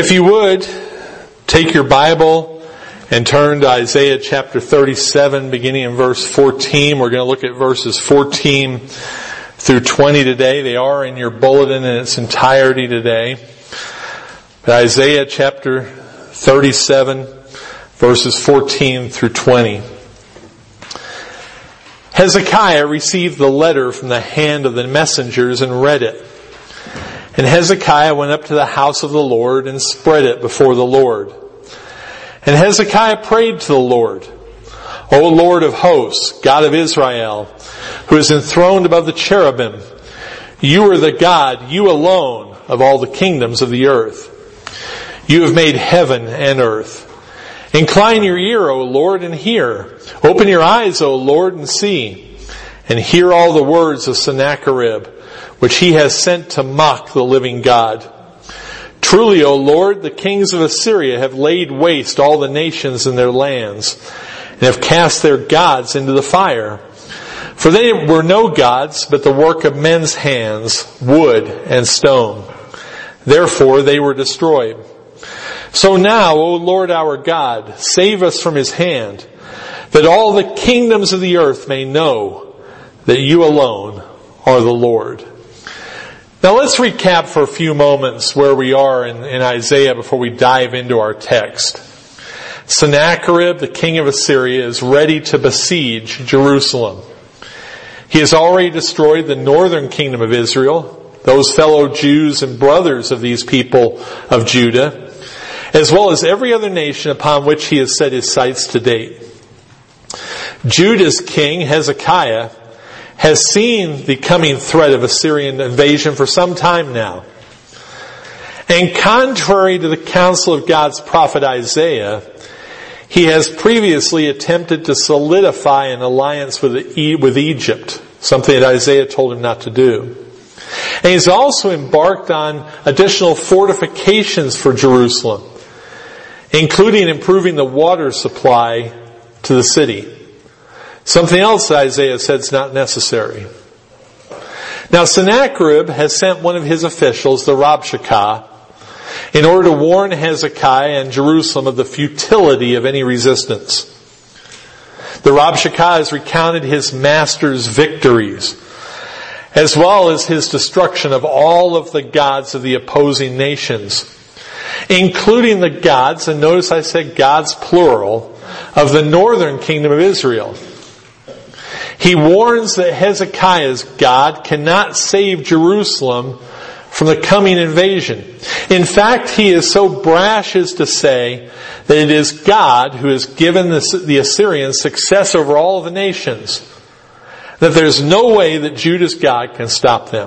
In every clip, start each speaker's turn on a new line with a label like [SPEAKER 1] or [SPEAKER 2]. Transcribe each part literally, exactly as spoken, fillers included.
[SPEAKER 1] If you would, take your Bible and turn to Isaiah chapter thirty-seven, beginning in verse fourteen. We're going to look at verses fourteen through twenty today. They are in your bulletin in its entirety today. But Isaiah chapter thirty-seven, verses fourteen through twenty. Hezekiah received the letter from the hand of the messengers and read it. And Hezekiah went up to the house of the Lord and spread it before the Lord. And Hezekiah prayed to the Lord, O Lord of hosts, God of Israel, who is enthroned above the cherubim, you are the God, you alone, of all the kingdoms of the earth. You have made heaven and earth. Incline your ear, O Lord, and hear. Open your eyes, O Lord, and see. And hear all the words of Sennacherib, which he has sent to mock the living God. Truly, O Lord, the kings of Assyria have laid waste all the nations in their lands, and have cast their gods into the fire. For they were no gods, but the work of men's hands, wood and stone. Therefore they were destroyed. So now, O Lord our God, save us from his hand, that all the kingdoms of the earth may know that you alone are the Lord. Now let's recap for a few moments where we are in, in Isaiah before we dive into our text. Sennacherib, the king of Assyria, is ready to besiege Jerusalem. He has already destroyed the northern kingdom of Israel, those fellow Jews and brothers of these people of Judah, as well as every other nation upon which he has set his sights to date. Judah's king, Hezekiah, has seen the coming threat of Assyrian invasion for some time now. And contrary to the counsel of God's prophet Isaiah, he has previously attempted to solidify an alliance with, with Egypt, something that Isaiah told him not to do. And he's also embarked on additional fortifications for Jerusalem, including improving the water supply to the city. Something else Isaiah said is not necessary. Now Sennacherib has sent one of his officials, the Rabshakeh, in order to warn Hezekiah and Jerusalem of the futility of any resistance. The Rabshakeh has recounted his master's victories, as well as his destruction of all of the gods of the opposing nations, including the gods, and notice I said gods plural, of the northern kingdom of Israel. He warns that Hezekiah's God cannot save Jerusalem from the coming invasion. In fact, he is so brash as to say that it is God who has given the Assyrians success over all of the nations, that there's no way that Judah's God can stop them.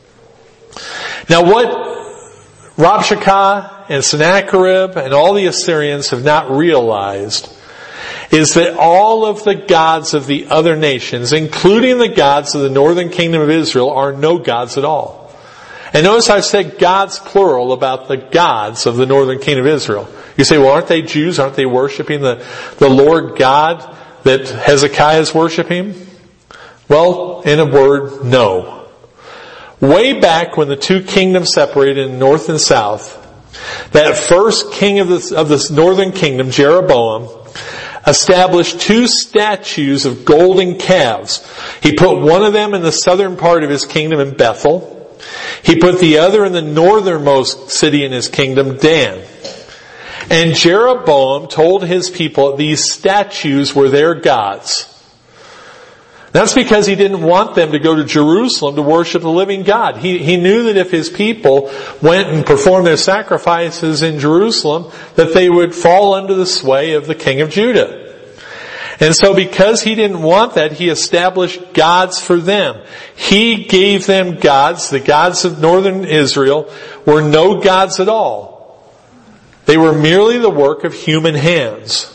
[SPEAKER 1] Now what Rabshakeh and Sennacherib and all the Assyrians have not realized is that all of the gods of the other nations, including the gods of the northern kingdom of Israel, are no gods at all. And notice I said gods plural about the gods of the northern kingdom of Israel. You say, well, aren't they Jews? Aren't they worshiping the, the Lord God that Hezekiah is worshiping? Well, in a word, no. Way back when the two kingdoms separated in north and south, that first king of the, of the northern kingdom, Jeroboam, established two statues of golden calves. He put one of them in the southern part of his kingdom in Bethel. He put the other in the northernmost city in his kingdom, Dan. And Jeroboam told his people that these statues were their gods. That's because he didn't want them to go to Jerusalem to worship the living God. He, he knew that if his people went and performed their sacrifices in Jerusalem, that they would fall under the sway of the king of Judah. And so because he didn't want that, he established gods for them. He gave them gods. The gods of northern Israel were no gods at all. They were merely the work of human hands.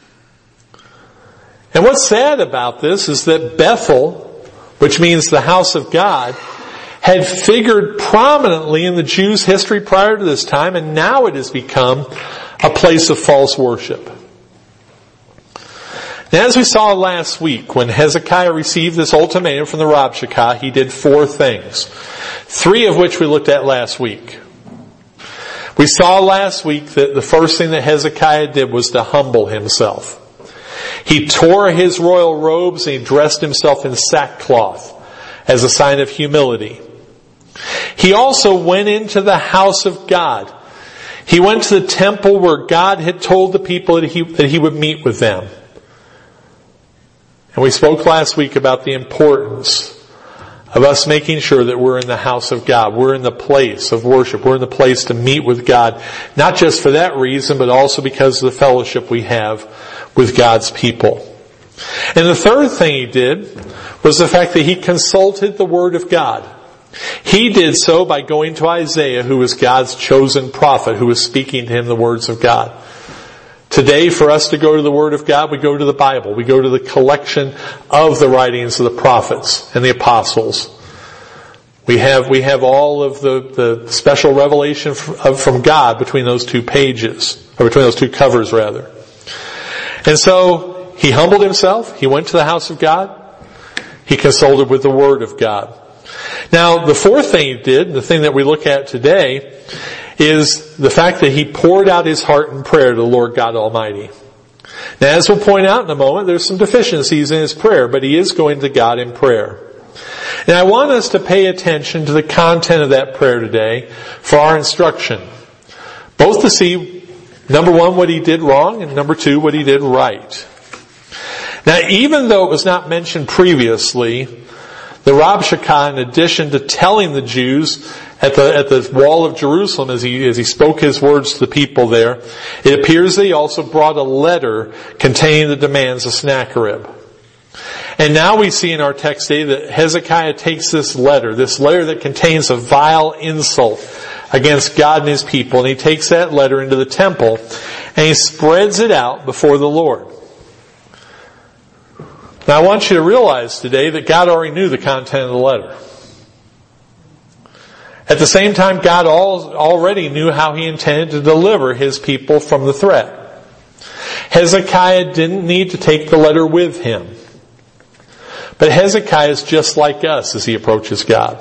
[SPEAKER 1] And what's sad about this is that Bethel, which means the house of God, had figured prominently in the Jews' history prior to this time, and now it has become a place of false worship. Now, as we saw last week, when Hezekiah received this ultimatum from the Rabshakeh, he did four things, three of which we looked at last week. We saw last week that the first thing that Hezekiah did was to humble himself. He tore his royal robes and he dressed himself in sackcloth as a sign of humility. He also went into the house of God. He went to the temple where God had told the people that he, that he would meet with them. And we spoke last week about the importance of us making sure that we're in the house of God. We're in the place of worship. We're in the place to meet with God. Not just for that reason, but also because of the fellowship we have with God's people. And the third thing he did was the fact that he consulted the Word of God. He did so by going to Isaiah, who was God's chosen prophet, who was speaking to him the words of God. Today, for us to go to the Word of God, we go to the Bible. We go to the collection of the writings of the prophets and the apostles. We have, we have all of the, the special revelation from, from God between those two pages, or between those two covers rather. And so, he humbled himself, he went to the house of God, he consulted with the Word of God. Now, the fourth thing he did, the thing that we look at today, is the fact that he poured out his heart in prayer to the Lord God Almighty. Now, as we'll point out in a moment, there's some deficiencies in his prayer, but he is going to God in prayer. And I want us to pay attention to the content of that prayer today for our instruction. Both to see, number one, what he did wrong, and number two, what he did right. Now, even though it was not mentioned previously, the Rabshakeh, in addition to telling the Jews at the at the wall of Jerusalem as he as he spoke his words to the people there, it appears that he also brought a letter containing the demands of Sennacherib. And now we see in our text today that Hezekiah takes this letter, this letter that contains a vile insult against God and his people, and he takes that letter into the temple and he spreads it out before the Lord. Now I want you to realize today that God already knew the content of the letter. At the same time, God already knew how he intended to deliver his people from the threat. Hezekiah didn't need to take the letter with him. But Hezekiah is just like us as he approaches God.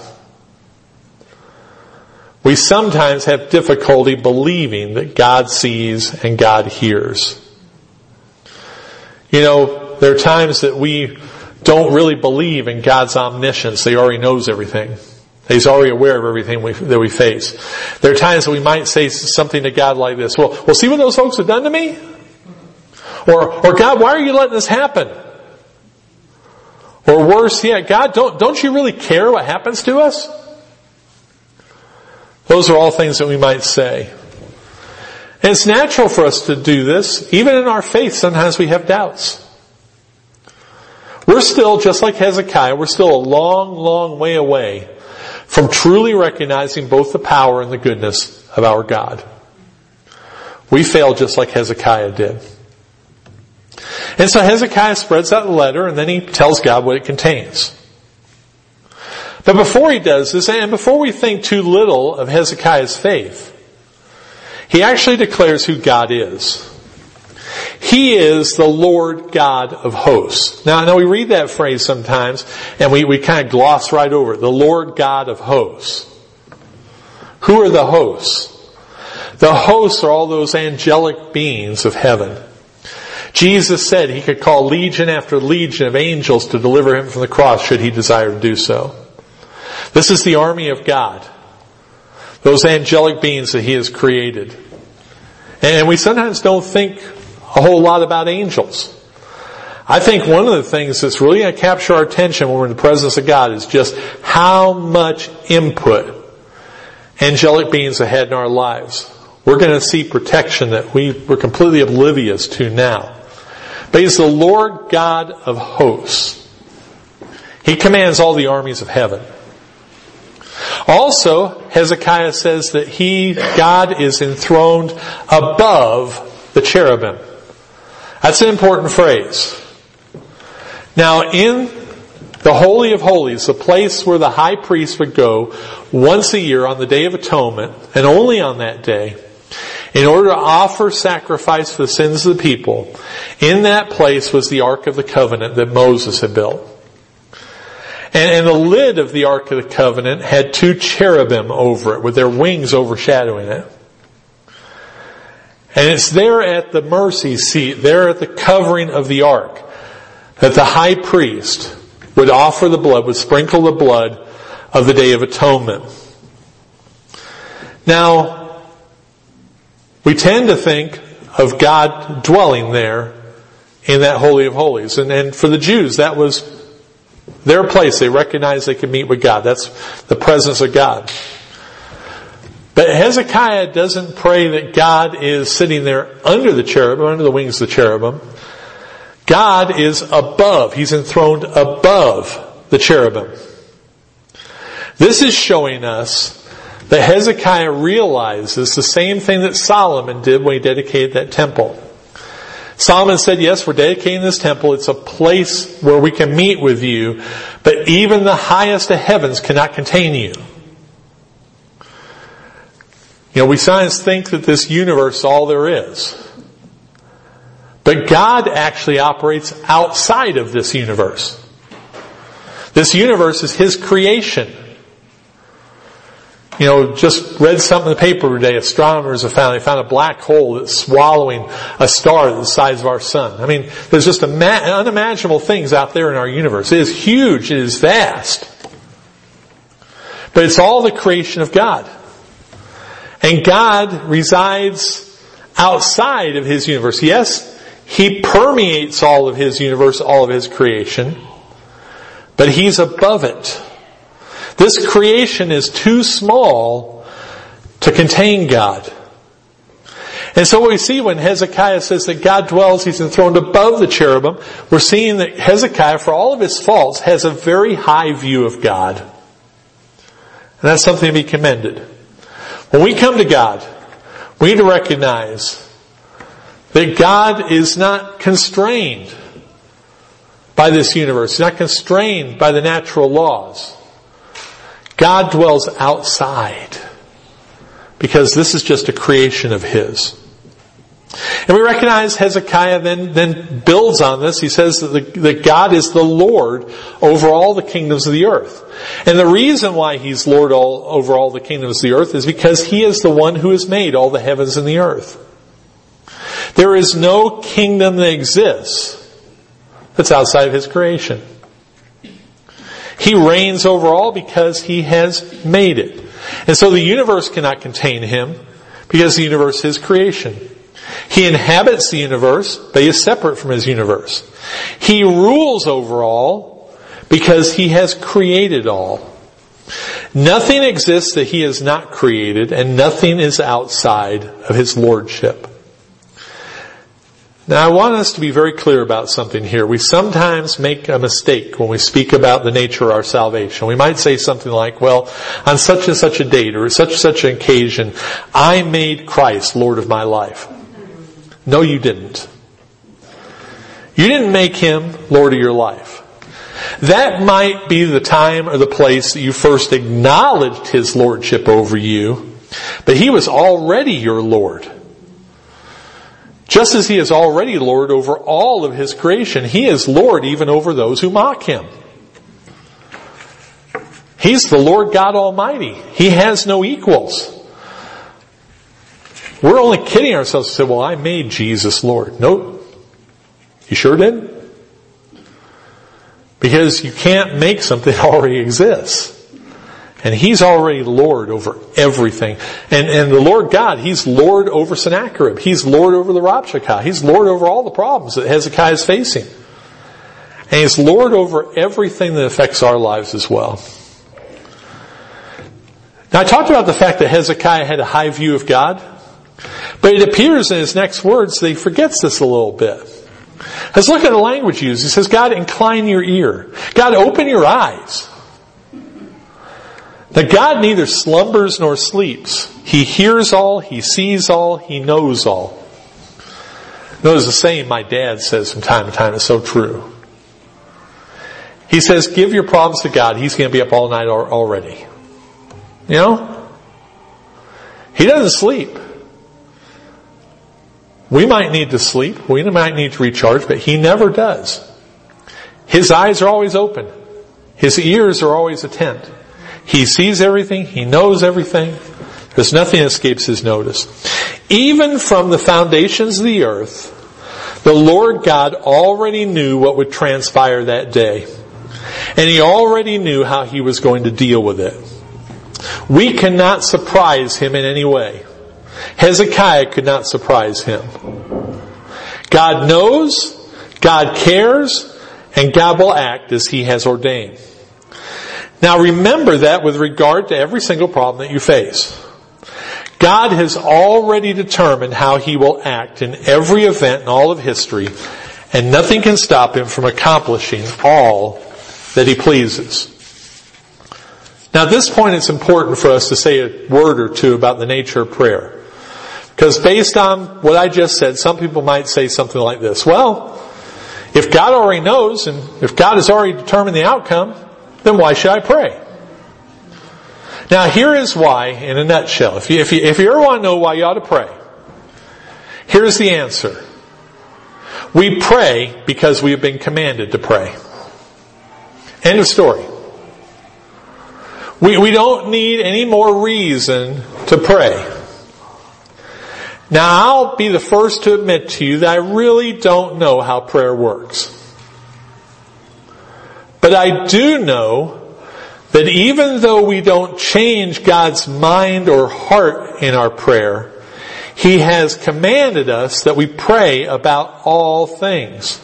[SPEAKER 1] We sometimes have difficulty believing that God sees and God hears. You know, there are times that we don't really believe in God's omniscience. He already knows everything. He's already aware of everything we, that we face. There are times that we might say something to God like this. Well, well, see what those folks have done to me? Or, or God, why are you letting this happen? Or worse, yeah, God, don't, don't you really care what happens to us? Those are all things that we might say. And it's natural for us to do this. Even in our faith, sometimes we have doubts. We're still, just like Hezekiah, we're still a long, long way away from truly recognizing both the power and the goodness of our God. We fail just like Hezekiah did. And so Hezekiah spreads out the letter and then he tells God what it contains. But before he does this, and before we think too little of Hezekiah's faith, he actually declares who God is. He is the Lord God of hosts. Now, I know we read that phrase sometimes and we, we kind of gloss right over it. The Lord God of hosts. Who are the hosts? The hosts are all those angelic beings of heaven. Jesus said he could call legion after legion of angels to deliver him from the cross should he desire to do so. This is the army of God. Those angelic beings that he has created. And we sometimes don't think a whole lot about angels. I think one of the things that's really going to capture our attention when we're in the presence of God is just how much input angelic beings have had in our lives. We're going to see protection that we were completely oblivious to now. But he's the Lord God of hosts. He commands all the armies of heaven. Also, Hezekiah says that he, God, is enthroned above the cherubim. That's an important phrase. Now, in the Holy of Holies, the place where the high priest would go once a year on the Day of Atonement, and only on that day, in order to offer sacrifice for the sins of the people, in that place was the Ark of the Covenant that Moses had built. And, and the lid of the Ark of the Covenant had two cherubim over it, with their wings overshadowing it. And it's there at the mercy seat, there at the covering of the ark, that the high priest would offer the blood, would sprinkle the blood of the Day of Atonement. Now, we tend to think of God dwelling there in that Holy of Holies. And, and for the Jews, that was their place. They recognized they could meet with God. That's the presence of God. But Hezekiah doesn't pray that God is sitting there under the cherubim, under the wings of the cherubim. God is above. He's enthroned above the cherubim. This is showing us that Hezekiah realizes the same thing that Solomon did when he dedicated that temple. Solomon said, yes, we're dedicating this temple. It's a place where we can meet with you, but even the highest of heavens cannot contain you. You know, we sometimes think that this universe is all there is. But God actually operates outside of this universe. This universe is His creation. You know, just read something in the paper today. Astronomers have found, they found a black hole that's swallowing a star the size of our sun. I mean, there's just ima- unimaginable things out there in our universe. It is huge. It is vast. But it's all the creation of God. And God resides outside of His universe. Yes, He permeates all of His universe, all of His creation, but He's above it. This creation is too small to contain God. And so what we see when Hezekiah says that God dwells, He's enthroned above the cherubim, we're seeing that Hezekiah, for all of his faults, has a very high view of God. And that's something to be commended. When we come to God, we need to recognize that God is not constrained by this universe. He's not constrained by the natural laws. God dwells outside because this is just a creation of His. And we recognize Hezekiah then, then builds on this. He says that, the, that God is the Lord over all the kingdoms of the earth. And the reason why He's Lord all, over all the kingdoms of the earth is because He is the one who has made all the heavens and the earth. There is no kingdom that exists that's outside of His creation. He reigns over all because He has made it. And so the universe cannot contain Him because the universe is His creation. He inhabits the universe, but He is separate from His universe. He rules over all because He has created all. Nothing exists that He has not created, and nothing is outside of His lordship. Now, I want us to be very clear about something here. We sometimes make a mistake when we speak about the nature of our salvation. We might say something like, well, on such and such a date or such and such an occasion, I made Christ Lord of my life. No, you didn't. You didn't make Him Lord of your life. That might be the time or the place that you first acknowledged His lordship over you, but He was already your Lord. Just as He is already Lord over all of His creation, He is Lord even over those who mock Him. He's the Lord God Almighty. He has no equals. We're only kidding ourselves to say, well, I made Jesus Lord. Nope. You sure did? Because you can't make something that already exists. And He's already Lord over everything. And, and the Lord God, He's Lord over Sennacherib. He's Lord over the Rabshakeh. He's Lord over all the problems that Hezekiah is facing. And He's Lord over everything that affects our lives as well. Now, I talked about the fact that Hezekiah had a high view of God. But it appears in his next words that he forgets this a little bit. Let's look at the language used. He says, God, incline your ear. God, open your eyes. Now, God neither slumbers nor sleeps. He hears all, He sees all, He knows all. Notice the saying my dad says from time to time is so true. He says, give your problems to God. He's going to be up all night already. You know? He doesn't sleep. We might need to sleep. We might need to recharge, but He never does. His eyes are always open. His ears are always attent. He sees everything. He knows everything. There's nothing that escapes His notice. even from the foundations of the earth, the Lord God already knew what would transpire that day. And He already knew how He was going to deal with it. We cannot surprise Him in any way. Hezekiah could not surprise Him. God knows, God cares, and God will act as He has ordained. Now remember that with regard to every single problem that you face. God has already determined how He will act in every event in all of history, and nothing can stop Him from accomplishing all that He pleases. Now at this point it's important for us to say a word or two about the nature of prayer. Because based on what I just said, some people might say something like this. Well, if God already knows, and if God has already determined the outcome, then why should I pray? Now here is why, in a nutshell. If you, if you, if you ever want to know why you ought to pray, here's the answer. We pray because we have been commanded to pray. End of story. We, we don't need any more reason to pray. Now I'll be the first to admit to you that I really don't know how prayer works. But I do know that even though we don't change God's mind or heart in our prayer, He has commanded us that we pray about all things.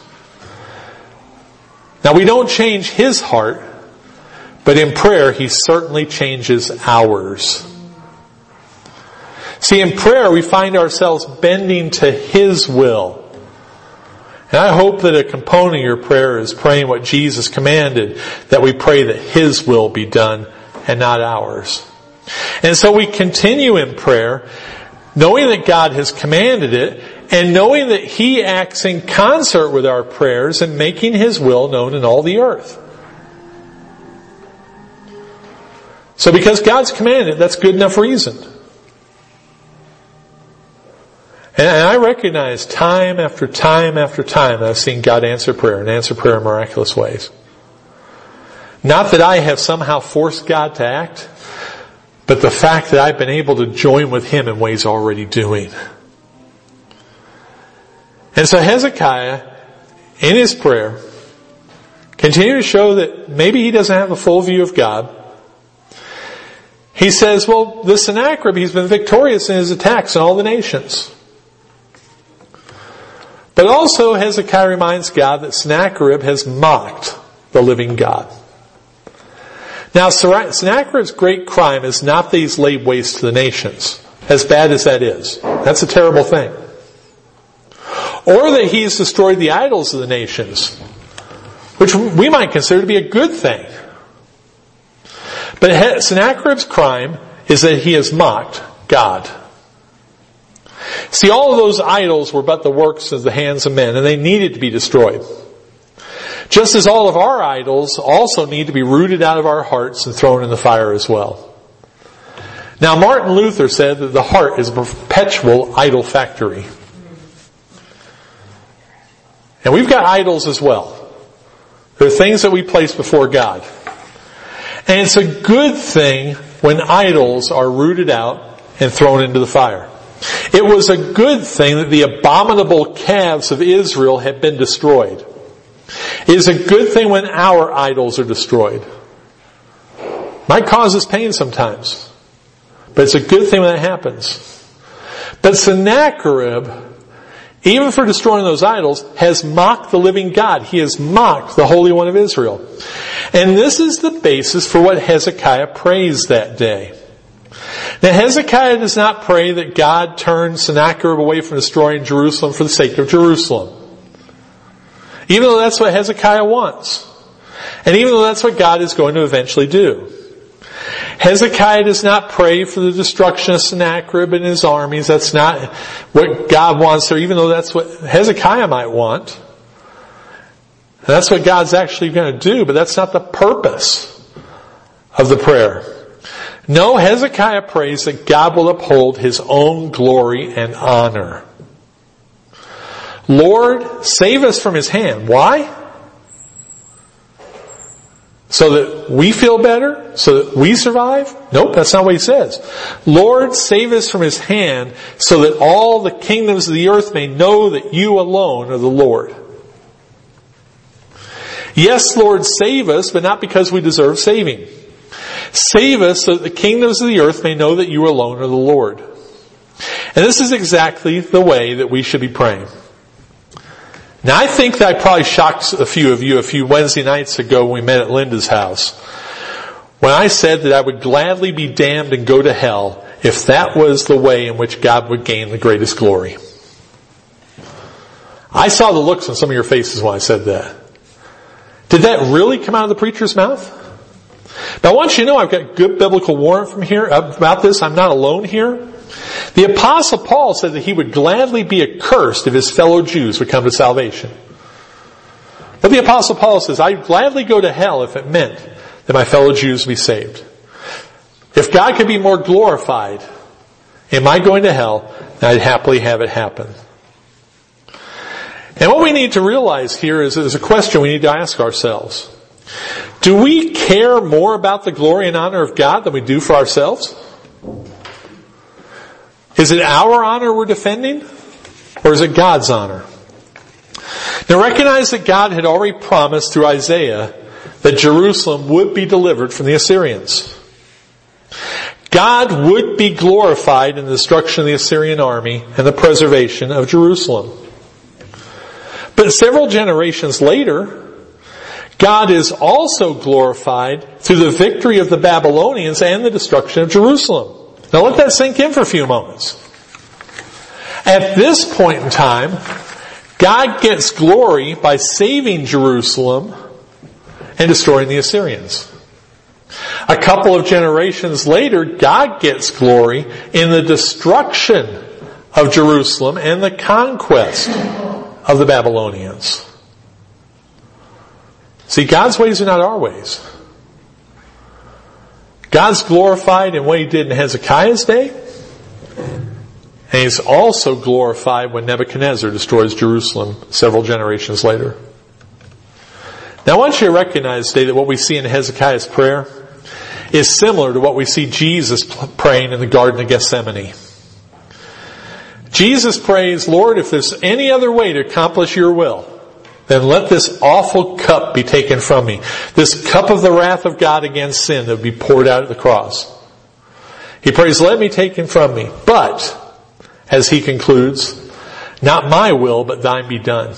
[SPEAKER 1] Now we don't change His heart, but in prayer He certainly changes ours. See, in prayer we find ourselves bending to His will. And I hope that a component of your prayer is praying what Jesus commanded, that we pray that His will be done and not ours. And so we continue in prayer, knowing that God has commanded it, and knowing that He acts in concert with our prayers and making His will known in all the earth. So because God's commanded it, that's good enough reason. And I recognize time after time after time I've seen God answer prayer and answer prayer in miraculous ways. Not that I have somehow forced God to act, but the fact that I've been able to join with Him in ways already doing. And so Hezekiah, in his prayer, continued to show that maybe he doesn't have a full view of God. He says, well, the Sennacherib, he's been victorious in his attacks on all the nations. But also Hezekiah reminds God that Sennacherib has mocked the living God. Now Sennacherib's great crime is not that he's laid waste to the nations, as bad as that is. That's a terrible thing. Or that he's destroyed the idols of the nations, which we might consider to be a good thing. But Sennacherib's crime is that he has mocked God. See, all of those idols were but the works of the hands of men, and they needed to be destroyed. Just as all of our idols also need to be rooted out of our hearts and thrown in the fire as well. Now, Martin Luther said that the heart is a perpetual idol factory. And we've got idols as well. They're things that we place before God. And it's a good thing when idols are rooted out and thrown into the fire. It was a good thing that the abominable calves of Israel had been destroyed. It is a good thing when our idols are destroyed. Might cause us pain sometimes, but it's a good thing when that happens. But Sennacherib, even for destroying those idols, has mocked the living God. He has mocked the Holy One of Israel. And this is the basis for what Hezekiah prays that day. Now Hezekiah does not pray that God turn Sennacherib away from destroying Jerusalem for the sake of Jerusalem. Even though that's what Hezekiah wants. And even though that's what God is going to eventually do. Hezekiah does not pray for the destruction of Sennacherib and his armies. That's not what God wants there, even though that's what Hezekiah might want. And that's what God's actually going to do, but that's not the purpose of the prayer. No, Hezekiah prays that God will uphold His own glory and honor. Lord, save us from his hand. Why? So that we feel better? So that we survive? Nope, that's not what he says. Lord, save us from his hand so that all the kingdoms of the earth may know that you alone are the Lord. Yes, Lord, save us, but not because we deserve saving. Save us so that the kingdoms of the earth may know that you alone are the Lord. And this is exactly the way that we should be praying. Now, I think that I probably shocked a few of you a few Wednesday nights ago when we met at Linda's house, when I said that I would gladly be damned and go to hell if that was the way in which God would gain the greatest glory. I saw the looks on some of your faces when I said that. Did that really come out of the preacher's mouth? Now, I want you to know I've got good biblical warrant from here about this. I'm not alone here. The Apostle Paul said that he would gladly be accursed if his fellow Jews would come to salvation. But the Apostle Paul says, I'd gladly go to hell if it meant that my fellow Jews be saved. If God could be more glorified in my going to hell, I'd happily have it happen. And what we need to realize here is there's a question we need to ask ourselves. Do we care more about the glory and honor of God than we do for ourselves? Is it our honor we're defending? Or is it God's honor? Now recognize that God had already promised through Isaiah that Jerusalem would be delivered from the Assyrians. God would be glorified in the destruction of the Assyrian army and the preservation of Jerusalem. But several generations later, God is also glorified through the victory of the Babylonians and the destruction of Jerusalem. Now let that sink in for a few moments. At this point in time, God gets glory by saving Jerusalem and destroying the Assyrians. A couple of generations later, God gets glory in the destruction of Jerusalem and the conquest of the Babylonians. See, God's ways are not our ways. God's glorified in what he did in Hezekiah's day, and he's also glorified when Nebuchadnezzar destroys Jerusalem several generations later. Now I want you to recognize today that what we see in Hezekiah's prayer is similar to what we see Jesus praying in the Garden of Gethsemane. Jesus prays, Lord, if there's any other way to accomplish your will, then let this awful cup be taken from me. This cup of the wrath of God against sin that would be poured out at the cross. He prays, let it be taken from me. But, as he concludes, not my will, but thine be done.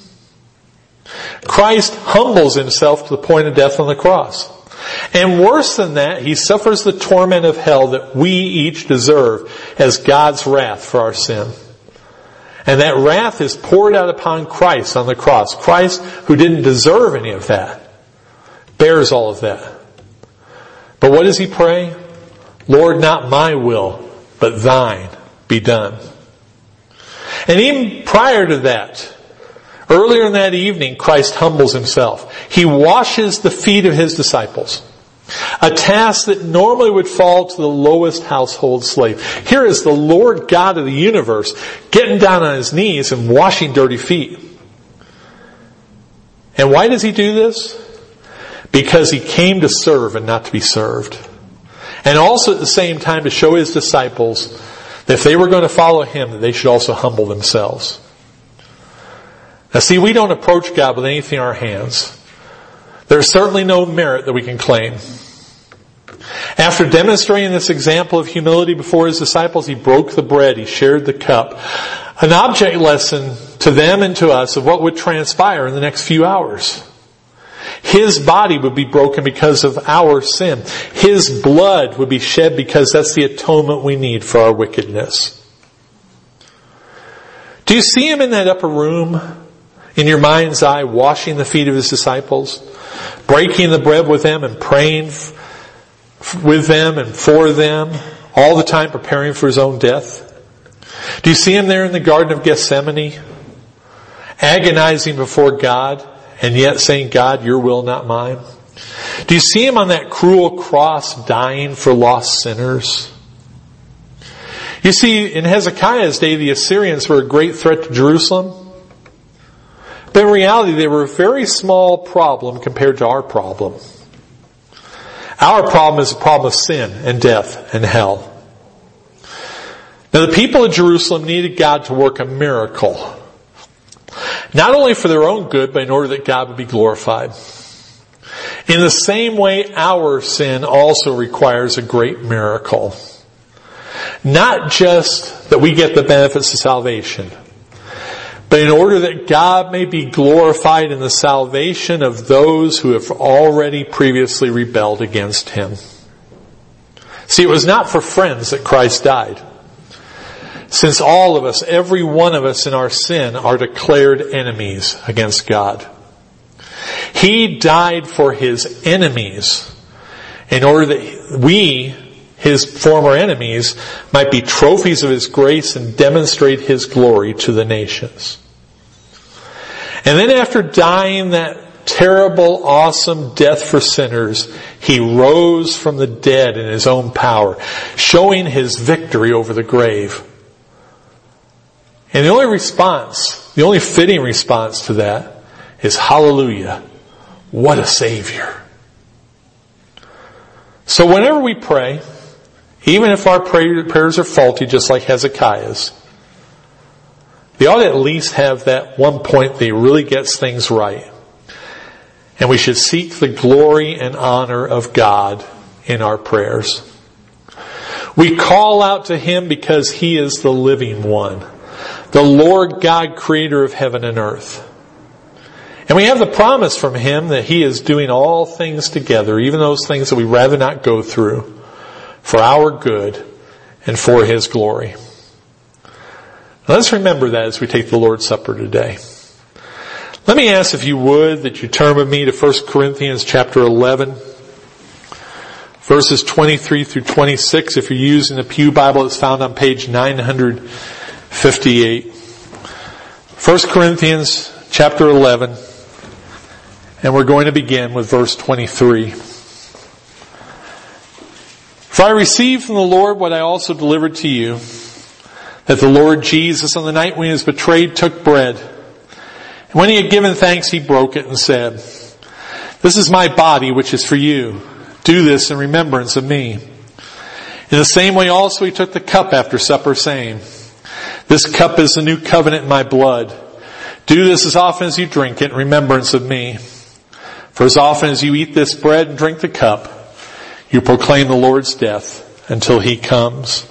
[SPEAKER 1] Christ humbles himself to the point of death on the cross. And worse than that, he suffers the torment of hell that we each deserve as God's wrath for our sin. And that wrath is poured out upon Christ on the cross. Christ, who didn't deserve any of that, bears all of that. But what does he pray? Lord, not my will, but thine be done. And even prior to that, earlier in that evening, Christ humbles himself. He washes the feet of his disciples. A task that normally would fall to the lowest household slave. Here is the Lord God of the universe getting down on his knees and washing dirty feet. And why does he do this? Because he came to serve and not to be served. And also at the same time to show his disciples that if they were going to follow him, that they should also humble themselves. Now see, we don't approach God with anything in our hands. There's certainly no merit that we can claim. After demonstrating this example of humility before his disciples, he broke the bread, he shared the cup. An object lesson to them and to us of what would transpire in the next few hours. His body would be broken because of our sin. His blood would be shed because that's the atonement we need for our wickedness. Do you see him in that upper room, in your mind's eye, washing the feet of his disciples, breaking the bread with them and praying with them and for them, all the time preparing for his own death? Do you see him there in the Garden of Gethsemane, agonizing before God, and yet saying, God, your will, not mine? Do you see him on that cruel cross dying for lost sinners? You see, in Hezekiah's day, the Assyrians were a great threat to Jerusalem. But in reality, they were a very small problem compared to our problem. Our problem is a problem of sin and death and hell. Now the people of Jerusalem needed God to work a miracle. Not only for their own good, but in order that God would be glorified. In the same way, our sin also requires a great miracle. Not just that we get the benefits of salvation, but in order that God may be glorified in the salvation of those who have already previously rebelled against Him. See, it was not for friends that Christ died. Since all of us, every one of us in our sin, are declared enemies against God. He died for His enemies in order that we, His former enemies, might be trophies of His grace and demonstrate His glory to the nations. And then after dying that terrible, awesome death for sinners, He rose from the dead in His own power, showing His victory over the grave. And the only response, the only fitting response to that is hallelujah. What a Savior. So whenever we pray, even if our prayers are faulty, just like Hezekiah's, they ought to at least have that one point that He really gets things right. And we should seek the glory and honor of God in our prayers. We call out to Him because He is the living one, the Lord God, creator of heaven and earth. And we have the promise from Him that He is doing all things together, even those things that we'd rather not go through, for our good and for His glory. Now let's remember that as we take the Lord's Supper today. Let me ask, if you would, that you turn with me to First Corinthians chapter eleven, verses twenty-three through twenty-six. If you're using the Pew Bible, it's found on page nine fifty-eight. First Corinthians chapter eleven, and we're going to begin with verse twenty-three. For I received from the Lord what I also delivered to you, that the Lord Jesus, on the night when He was betrayed, took bread. And when He had given thanks, He broke it and said, "This is my body, which is for you. Do this in remembrance of me." In the same way also He took the cup after supper, saying, "This cup is the new covenant in my blood. Do this as often as you drink it in remembrance of me. For as often as you eat this bread and drink the cup, you proclaim the Lord's death until He comes."